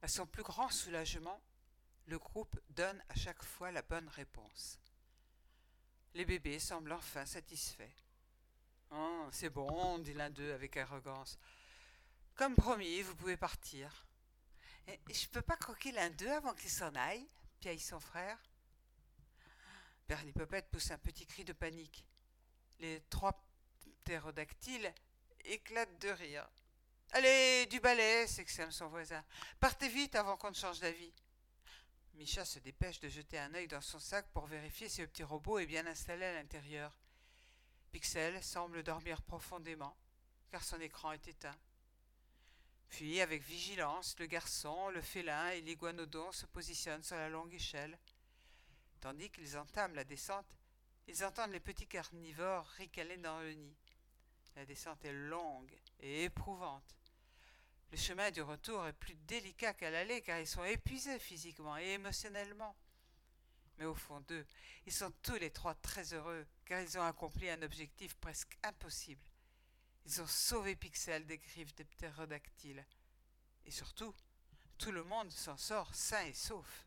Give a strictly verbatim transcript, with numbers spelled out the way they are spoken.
À son plus grand soulagement, le groupe donne à chaque fois la bonne réponse. Les bébés semblent enfin satisfaits. « Oh, c'est bon, dit l'un d'eux avec arrogance. Comme promis, vous pouvez partir. »« Je peux pas croquer l'un d'eux avant qu'il s'en aille ?» piaille son frère. Pirlipopette pousse un petit cri de panique. Les trois ptérodactyles éclatent de rire. « Allez, du balai !» s'exclame son voisin. « Partez vite avant qu'on ne change d'avis. » Micha se dépêche de jeter un œil dans son sac pour vérifier si le petit robot est bien installé à l'intérieur. Pixel semble dormir profondément, car son écran est éteint. Puis, avec vigilance, le garçon, le félin et l'iguanodon se positionnent sur la longue échelle. Tandis qu'ils entament la descente, ils entendent les petits carnivores ricaner dans le nid. La descente est longue et éprouvante. Le chemin du retour est plus délicat qu'à l'aller, car ils sont épuisés physiquement et émotionnellement. Mais au fond d'eux, ils sont tous les trois très heureux, car ils ont accompli un objectif presque impossible. Ils ont sauvé Pixel des griffes des ptérodactyles. Et surtout, tout le monde s'en sort sain et sauf.